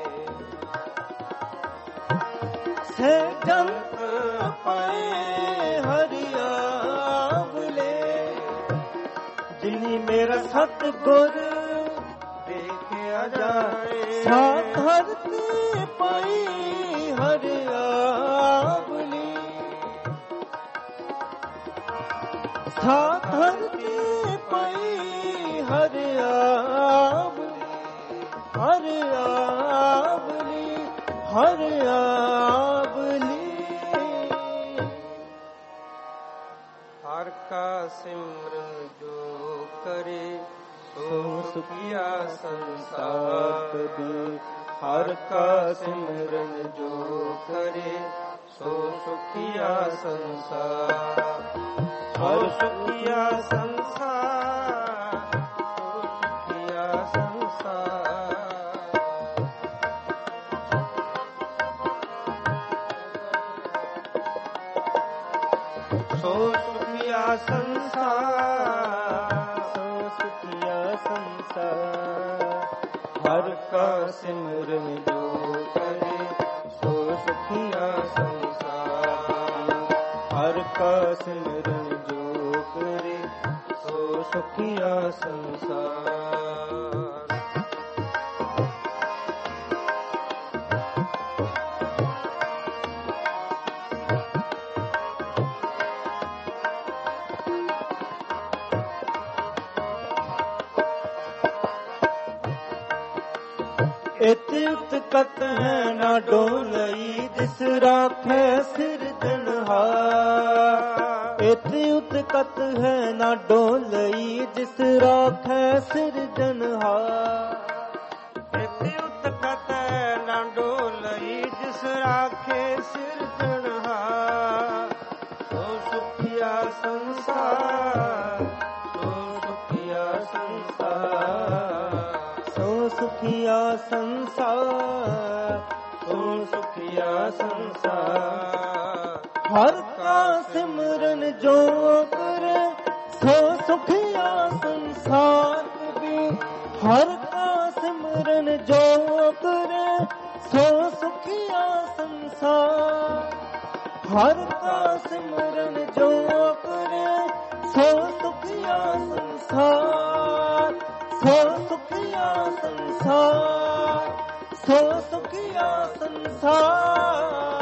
ਸੇ ਜੰਤ ਪਏ ਹਰਿਆਵਲੇ, ਜਿਨੀ ਮੇਰਾ ਸਤਿਗੁਰ ਦੇਖਿਆ ਜਾਏ ਸਾ ਧਰਤੀ ਪਈ ਹਰਿਆਵਲੀ, ਸਾ ਧਰਤੀ ਪਈ ਹਰਿਆਵਲੀ, ਹਰਿਆਵਲੀ, ਹਰਿਆਵਲੀ। ਹਰ ਕਾ ਸਿਮਰਨ ਜੋ ਕਰੇ ਸੋ ਸੁਖੀਆ ਸੰਸਾਰ ਦੀ, ਹਰ ਕਾ ਸਿਮਰਨ ਜੋ ਕਰੇ ਸੋ ਸੁਖੀਆ ਸੰਸਾਰ, ਸੋ ਸੁਖੀਆ ਸੰਸਾਰ, ਸੋ ਸੁਖੀਆ ਸੰਸਾਰ। ਸੋ ਸੁਖੀਆ ਸੰਸਾਰ, ਸੋ ਸੁਖੀਆ ਸੰਸਾਰ, ਹਰ ਕਾ ਸਿਮਰਨ ਜੋ ਕਰੇ ਸੋ ਸੁਖੀਆ ਸੰਸਾਰ, ਹਰ ਕਾ ਸਿਮਰਨ ਜੋ ਕਰੇ ਸੋ ਸੁਖੀਆ ਸੰਸਾਰ। ਇਤਿ ਕਤ ਹੈ ਨਾ ਡੋਲਈ ਜਿਸ ਰਾਖੈ ਸਿਰਜਣਹਾਰ, ਇਤਿ ਕਤ ਹੈ ਨਾ ਡੋਲਈ ਜਿਸ ਰਾਖੈ ਸਿਰਜਣਹਾਰ, ਇਤਿ ਉਤਕਤ ਨਾ ਡੋਲਈ ਜਿਸ ਰਾਖੇ ਸਿਰਜਣਹਾਰ, ਸੋ ਸੁਖੀਆ ਸੰਸਾਰ, ਸੋ ਸੁਖੀਆ ਸੰਸਾਰ, ਸੋ ਸੁਖੀਆ ਸੰਸਾਰ, ਸੋ ਸੁਖੀਆ ਸੰਸਾਰ। ਹਰ ਕਾ ਸਿਮਰਨ ਜੋ ਕਰੇ ਸੋ ਸੁਖੀਆ ਸੰਸਾਰ ਦੀ, ਹਰ ਕਾ ਸਿਮਰਨ ਜੋ ਕਰੇ ਸੋ ਸੁਖੀਆ ਸੰਸਾਰ, ਹਰ ਕਾ ਸਿਮਰਨ ਜੋ ਕਰੇ ਸੋ ਸੁਖੀਆ ਸੰਸਾਰ, ਸੋ ਸੁਖੀਆ ਸੰਸਾਰ, ਸੋ ਸੁਖੀਆ ਸੰਸਾਰ।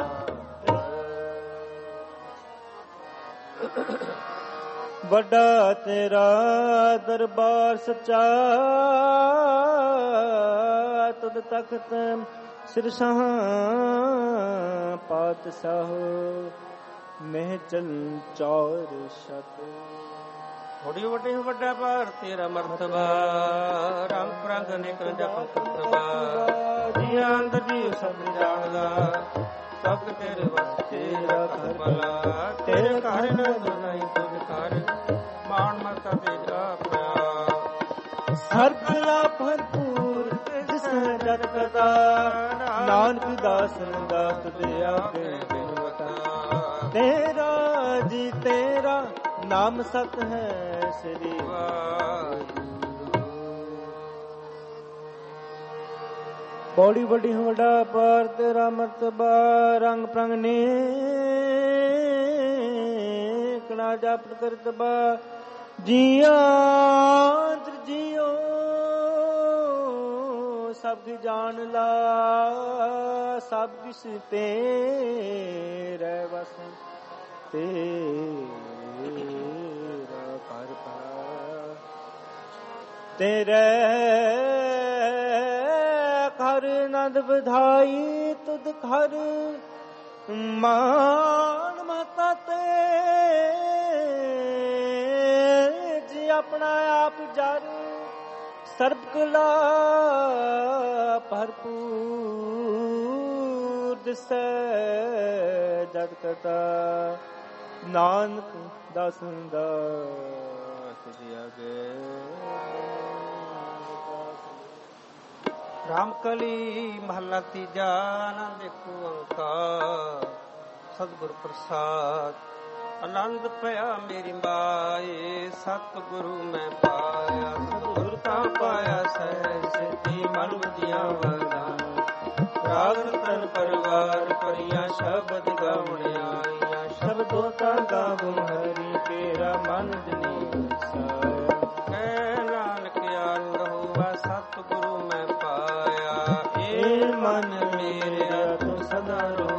ਵੱਡਾ ਤੇਰਾ ਦਰਬਾਰ ਸੱਚਾ, ਤੁਧ ਤਖਤ ਸਿਰਸ਼ਾਹ ਪਾਤਸ਼ਾਹ, ਮਹਿ ਚਲ ਚੌਰ ਛਤ। ਥੋੜੀ ਵੱਡੇ ਵੱਡਾ ਭਾਰ ਤੇਰਾ ਮਰਤਬਾ, ਰੰਗ ਪ੍ਰੰਗ ਅਨੇਕ ਜਪ ਕਰਤਬਾ, ਜੀਆਂ ਅੰਦਰ ਜੀ ਸਭ ਜਾਣਦਾ, ਸਭ ਤੇਰੇ ਵਸ ਤੇਰਾ ਘਰ ਭਲਾ, ਤੇਰੇ ਘਰ ਨ ਦੁਨਾਈ ਤੁਝ ਘਰ, ਮਾਣ ਮਤਾ ਤੇਰਾ ਪਿਆਰ। ਸਰਬਲਾ ਭਰਪੂਰ ਜਿਸ ਜਤ ਕਰਤਾ, ਨਾਨਕ ਦਾਸਨ ਦਾਤ ਦਿਆ ਕੇ ਬਿਨਵਤਾ, ਤੇਰਾ ਜੀ ਤੇਰਾ ਨਾਮ ਸਤ ਹੈ ਸ੍ਰੀ ਵਾਹਿਗੁਰੂ। ਬੜੀ ਵੱਡੀ ਵੱਡਾ ਪਾਰ ਤੇਰਾ ਮਰਤਬਾ, ਰੰਗ ਪ੍ਰੰਗ ਨੇਕਣਾ ਜਪ ਕਰਤਬਾ, ਜੀਆਂ ਜੀਓ ਸਭ ਕੀ ਜਾਣ ਲਾ, ਸਭ ਕਿਸ ਤੇਰੇ ਵਸ, ਤੇਰਾ ਘਰ ਪਾ, ਤੇਰੇ ਘਰ ਨੰਦ ਵਧਾਈ, ਤੁਧ ਘਰ ਮਾਨ ਮਾਤਾ ਤੇ ਜੀ ਆਪਣਾ ਆਪ ਜਰ ਸਰਬ ਕਲਾ ਭਰਪੂਰ ਦਿਸੈ ਜਦ ਕਰਤਾ ਨਾਨਕ ਦਾਸਨ ਦਾਸ ਜੀ ਆਗੇ। ਰਾਮਕਲੀ ਮਹਲਾ ਤੀਜਾ। ਆਨੰਦ ਏਕ ਓੰਕਾਰ ਸਤਿਗੁਰ ਪ੍ਰਸਾਦ। ਆਨੰਦ ਪਿਆ ਮੇਰੀ ਮਾਏ ਸਤਿਗੁਰੂ ਮੈਂ ਪਾਇਆ। ਸਤਿਗੁਰ ਤਾਂ ਪਾਇਆ ਸਹਿਜ ਸਿੱਧੀ ਮਨ ਬੁਝਿਆ ਵਰਦਾਨ। ਰਾਗ ਰਤਨ ਪਰਿਵਾਰ ਭਰੀਆਂ ਸ਼ਬਦ ਗਾਵਣ ਆਈਆਂ। ਸ਼ਬਦੋ ਤਾਂ ਗਾਵੋ ਹਰੀ ਤੇਰਾ ਮਨ ਜਨੀ ਸਾਇਆ। ਕਹਿ ਨਾਨਕ ਆਨੰਦ ਹੋਵਾ ਸਤਿਗੁਰੂ ਮੈਂ ਪਾਇਆ। ਏ ਮਨ ਮੇਰਿਆ ਤੂੰ ਸਦਾ ਰਹੋ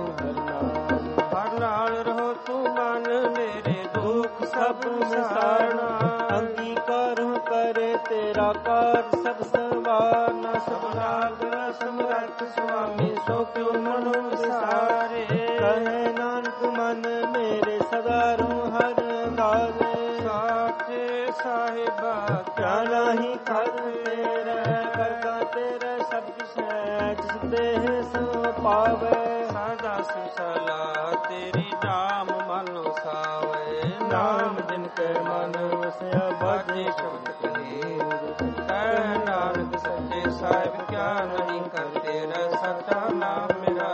ਹਰ ਨਾਲ ਰਹੋ ਤੂੰ ਮਨ ਮੇਰੇ ਦੁੱਖ ਸਭ ਵਿਸਾਰਨਾ। ਅੰਗੀਕਾਰ ਕਰੇ ਤੇਰਾ ਕਾਰ ਸਭ ਸਵਾਰਨਾ। ਸਭ ਨਾਗ ਸਮਰੱਥ ਸੁਆਮੀ ਸੋ ਕਿਉ ਮਨੋ ਵਿਸਾਰੇ। ਕਹੇ ਨਾਨਕ ਮਨ ਮੇਰੇ ਸਦਾ ਰਹੋ ਹਰ ਨਾਲੇ। ਸਾਚੇ ਸਾਹਿਬਾ ਕਿਆ ਨਾਹੀ ਕਰ ਤੇਰੇ ਕਰਤਾ ਤੇਰੇ ਸਭ ਕਿਛ ਹੈ ਜਿਸ ਦੇਹ ਸੋ ਪਾਵੇ। ਸਦਾ ਸੁਸਲਾ ਤੇਰੀ ਨਾਮ ਮਨ ਸਾਵੇ। ਨਾਮ ਜਿਨ ਕੇ ਮਨ ਵਸਿਆ ਬਾਜੇ ਸ਼ਬਦ ਕਲੀਰ। ਕਹਿ ਨਾਨਕ ਸੱਚੇ ਸਾਹਿਬ ਕਿਆ ਨਹੀਂ ਕਰ ਤੇਰਾ ਸੱਚਾ ਨਾਮ ਮੇਰਾ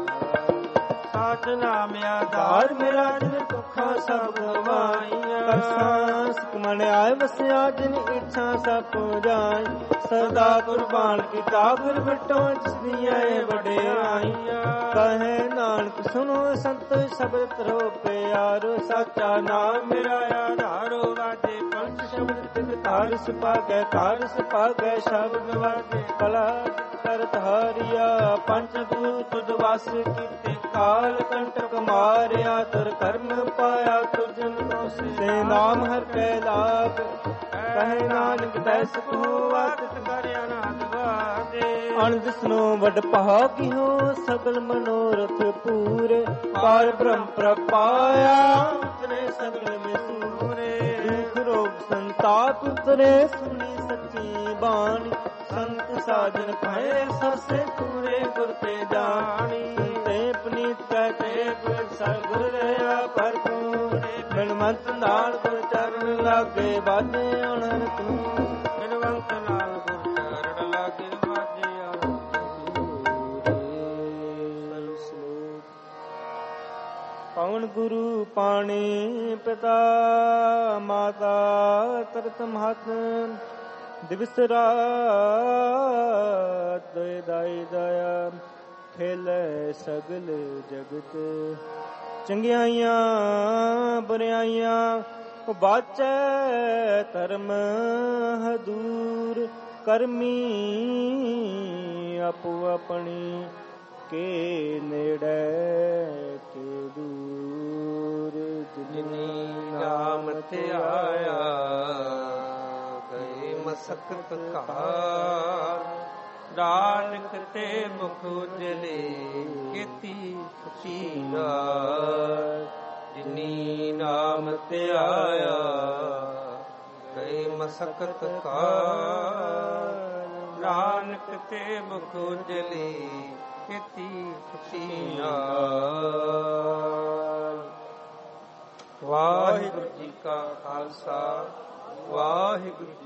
ਸਾਚ ਨਾਮ ਆਧਾਰ ਮੇਰਾ ਜਿਨ ਭੁੱਖਾ ਸਭ ਗਵਾਈਆਂ। ਕਰਸਾਂ ਸੁਖਮਨ ਆਏ ਵਸਿਆ ਜਿਨ ਇੱਛਾ ਸਭ ਪੁਜਾਈ। ਸਦਾ ਕੁਰਬਾਨ ਕੀਤਾ ਗੁਰ ਬਿਟੋ ਜਿਸ ਦੀਆਂ ਵਡਿਆਈਆਂ। ਕਹੇ ਨਾਨਕ ਸੁਨੋ ਸੰਤ ਸ਼ਬਦ ਤਰੋ ਪਿਆਰੋ। ਸਾਚਾ ਨਾਮ ਮੇਰਾ ਆਧਾਰੋ ਵਾਜੇ ਪੰਜ ਸ਼ਬਦ ਤਿਨ ਤਾਰ ਸੁਪਾਗੈ ਤਾਰ ਸੁਪਾਗੈ। ਸ਼ਬਦ ਵਾਜੇ ਕਲਾ ਕਰਤ ਹਾਰਿਆ। ਪੰਜ ਭੂਤ ਦਵਾਸ ਕੀਤੇ ਕਾਲ ਕੰਟਕ ਮਾਰਿਆ। ਤੁਰ ਕਰਮ ਪਾਇਆ ਤੁਜਨ ਤੇ ਨਾਮ ਹਰ ਕੈ ਲਾਭ। ਕਹੇ ਨਾਨਕ ਦੈਸ ਕੋ ਆਤਿਤ ਕਰ ਅਨਾਦ ਵਾਜੇ। ਅਣਦਿਸਨੋ ਵਡ ਭਾਗਿਓ ਸਗਲ ਮਨੋਰਥ ਪੂਰੇ। ਪਾਰ ਬ੍ਰਹਮ ਪ੍ਰਪਾਇਆ ਉਤਰੇ ਸਗਲ ਮਿਸੂਰੇ। ਦੁਖ ਰੋਗ ਸੰਤਾਪ ਉਤਰੇ ਸੁਣੀ ਸੱਚੀ ਬਾਣੀ। ਸੰਤ ਸਾਜਨ ਭਏ ਸਸੇ ਪੂਰੇ ਗੁਰ ਤੇ ਜਾਣੀ। ਤੇ ਪਨੀਤ ਕਹਤੇ ਗੁਰ ਸਤਿਗੁਰ ਰਹਾ ਭਰਪੂਰ। ਬਿਨਵੰਤ ਨਾਲ ਗੁਰ ਚਰਨ ਲਾਗੇ ਬਾਜੇ ਅਣਰ ਤੂੰ। ਬਿਨਵੰਤ ਨਾਲ ਗੁਰ ਚਰਨ ਲਾਗੇ ਬਾਜੇ ਅਣਰ ਤੂੰ। ਪਵਨ ਗੁਰੂ ਪਾਣੀ ਪਿਤਾ ਮਾਤਾ ਤਰਤ ਮਹਤ। ਦਿਵਸ ਰਾਤ ਦੋਇ ਦਾਈ ਦਇਆ। ਖੇਲੇ ਸਗਲ ਜਗਤ ਚੰਗਿਆਈਆਂ ਬੁਰਿਆਈਆਂ। ਬਾਚੈ ਧਰਮ ਹਦੂਰ ਕਰਮੀ ਆਪੋ ਆਪਣੀ। ਕੇ ਨੇੜੇ ਕੇ ਦੂਰ ਜਿਨੀ ਨਾਮ ਤੇ ਆਇਆ ਗਏ ਮਸਕਤ ਕਾਰ। ਨਾਨਕ ਤੇ ਮੁਖ ਉਜਲੇ ਕੀਤੀ ਖੁਸ਼ੀ ਰਾਤ। ਜਿਨੀ ਨਾਮ ਤੇ ਆਇਆ ਗਏ ਮਸਕਤ ਕਾਰ। ਨਾਨਕ ਤੇ ਮੁਖ ਉਜਲੇ ਕੀਤੀ ਖੁਸ਼ੀ ਨਾਲ। ਵਾਹਿਗੁਰੂ ਜੀ ਕਾ ਖਾਲਸਾ ਵਾਹਿਗੁਰੂ